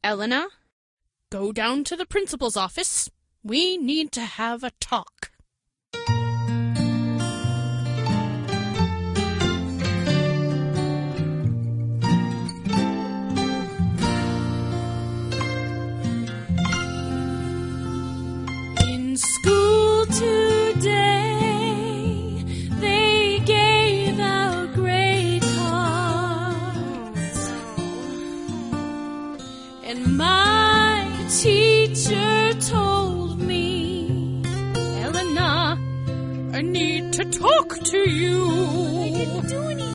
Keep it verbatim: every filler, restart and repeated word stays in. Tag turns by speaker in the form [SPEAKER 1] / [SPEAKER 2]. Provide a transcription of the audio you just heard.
[SPEAKER 1] Elena, go down to the principal's office. We need to have a talk. In school today, they gave out grade cards, and my teacher told me, Elena, I need to talk to you.